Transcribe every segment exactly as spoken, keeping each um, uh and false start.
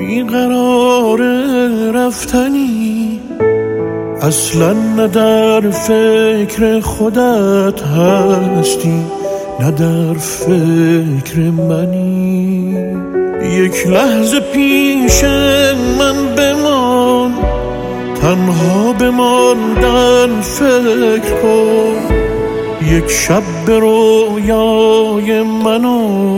بیقرار رفتنی، اصلا نه در فکر خودت هستی نه در فکر منی. یک لحظه پیش من بمان، تنها بماندن فکر کن. یک شب به رویای منو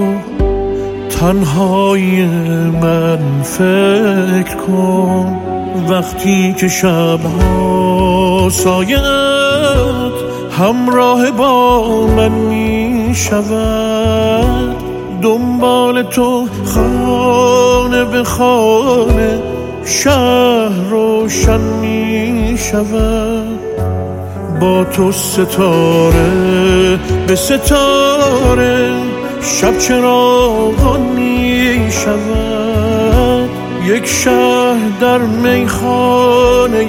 تنهای من فکر کن. وقتی که شبها سایت همراه با من می شود، دنبال تو خانه به خانه شهر روشن می شود. با تو ستاره به ستاره شب چراغان می شود. یک شهر در میخانه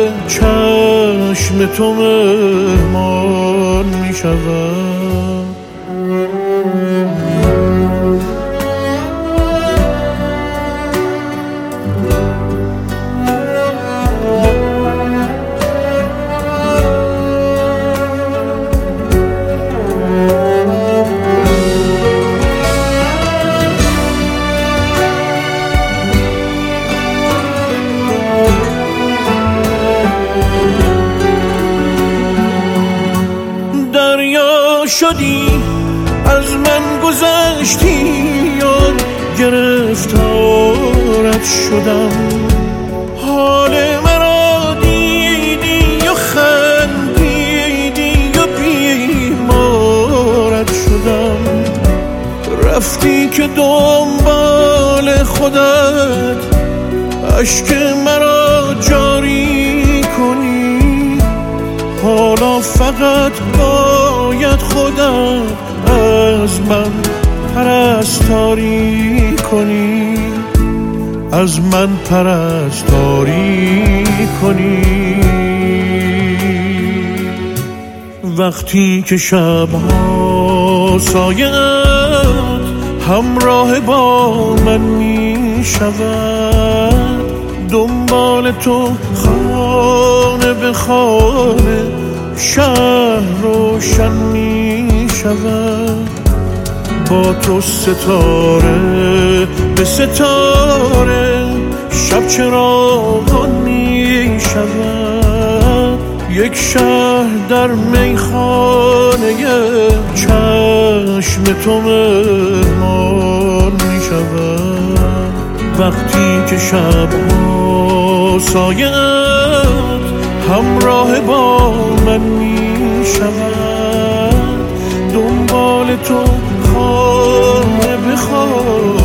چشم تو مهمان می شود. شدی از من گذشتی یا گرفتارت شدم. حال مرا دیدی یا خندیدی یا بیمارت شدم. رفتی که دنبال خودت اشک مرا جاری کنی. حالا فقط باید خودت از من پرستاری کنی، از من پرستاری کنی. وقتی که شبها سایت همراه با من می شود، دنبال تو خانه به خانه شهر روشن می شود. با تو ستاره به ستاره شب چراغان می شود. یک شهر در میخانه چشم تو مهمان می شود. وقتی که شبها سایت همراه با من می شود، دنبال تو خانه به خانه